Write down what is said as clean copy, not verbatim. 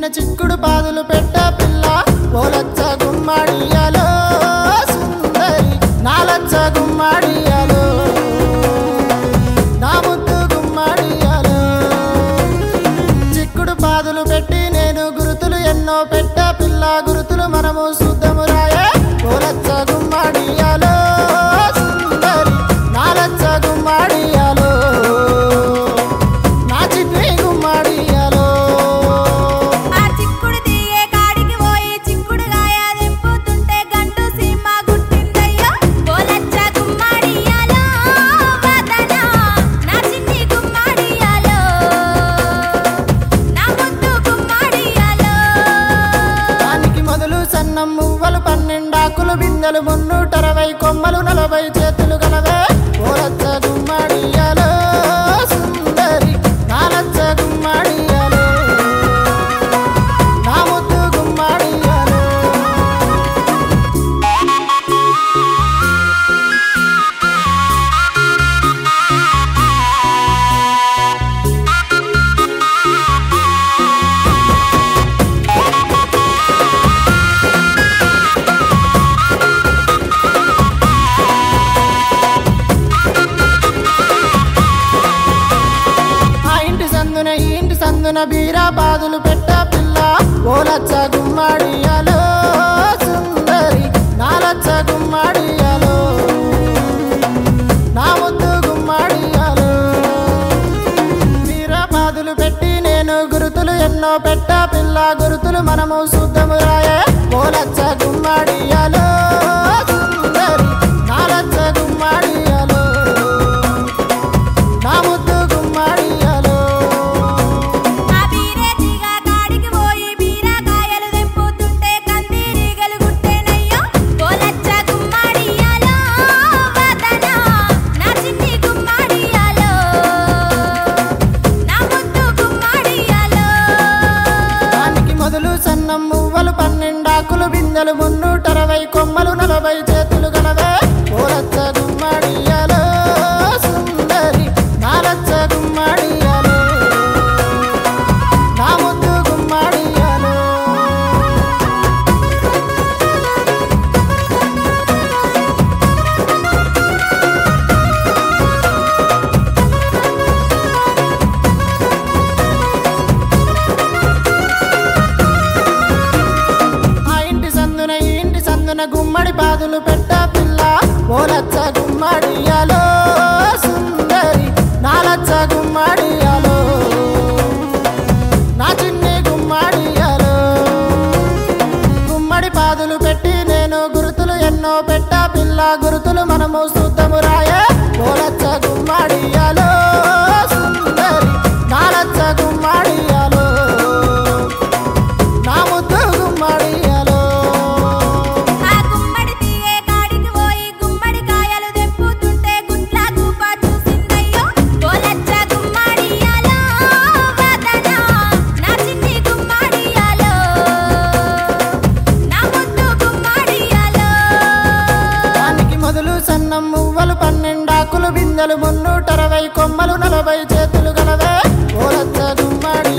చిందిన చిక్కుడు పాదులు పెట్ట పిల్ల ఓలచ్చ గుమ్మడియాలో సుందరి నాలచ్చ గుమ్మడియాలో నా ముద్దు గుమ్మడియాలో చిక్కుడు పాదులు పెట్టి నేను గురుతులు ఎన్నో పెట్ట పిల్ల గురుతులు మనము శుద్ధము రాయే ఓలచ్చ గుమ్మడియాలో సుందరి నాలచ్చ గుమ్మడియాలో నా చిన్ని గుమ్మడియాలో ఆ చిక్కుడు తీగే కాడికి పోయి చిక్కుడుగాయ దింపుతుంటే గండు సీమ గుట్టిందయ్యో ఓలచ్చ గుమ్మడియాలో వదన నా చిన్ని గుమ్మడియాలో నా ముద్దు గుమ్మడియాలో దానికి మొదలు సన్నం మువ్వలు 12 ఆకులు బిందెలు 360 కొమ్మలు 40 చేతులు గలవే ఓలచ్చ గుమ్మడియాలో సుందరి నాలచ్చ గుమ్మడియాలో నా ముద్దు గుమ్మడియాలో ఆ ఇంటి సందున ఈ ఇంటి సందున బీరా బాదులు పెట్ట పిల్ల ఓలచ్చ గుమ్మడియాలో సుందరి నాలచ్చ గుమ్మడియాలో నా ముద్దు గుమ్మడియాలో బీరా బాదులు పెట్టి నేను గురుతులు ఎన్నో పెట్ట పిల్ల గురుతులు మనము శుద్ధము రాయే ఓలచ్చ గుమ్మడియాలో సుందరి నాలచ్చ గుమ్మడియాలో నా ముద్దు గుమ్మడియాలో ఆ బీరేతిగా కాడికి పోయి బీరకాయలు దింపుతుంటే కందిరీగలు గుట్టేనయ్యో ఓలచ్చ గుమ్మడియాలో వదన నా చిన్ని గుమ్మడియాలో నా ముద్దు గుమ్మడియాలో దానికి మొదలు సన్నం మువ్వలు 12 ఆకులు బిందెలు 360 కొమ్మలు 40 చేతులు గలవే ఓలచ్చ గుమ్మడియాలో సుందరి నాలచ్చ గుమ్మడియాలో నా ముద్దు గుమ్మడియాలో ఆ ఇంటి సందున ఈ ఇంటి సందున గుమ్మడి పాదులు పెట్ట పిల్ల ఓలచ్చ గుమ్మడియాలో సుందరి నాలచ్చ గుమ్మడియాలో నా చిన్ని గుమ్మడియాలో గుమ్మడి పాదులు పెట్టి నేను గురుతులు ఎన్నో పెట్ట పిల్ల గురుతులు మనము శుద్ధము రాయే ఓలచ్చ గుమ్మడియాలో సుందరి నాలచ్చ గుమ్మడియాలో నా ముద్దు గుమ్మడియాలో ఆ గుమ్మడి తీగే కాడికి పోయి గుమ్మడికాయలు దింపుతుంటే గుట్ల కూప చూసిందయ్యో ఓలచ్చ గుమ్మడియాలో వదన నా చిన్ని గుమ్మడియాలో నా ముద్దు గుమ్మడియాలో దానికి మొదలు సన్నం మువ్వలు 12 ఆకులు బిందెలు 360 కొమ్మలు 40 చేతులు గలవే ఓలచ్చ గుమ్మడి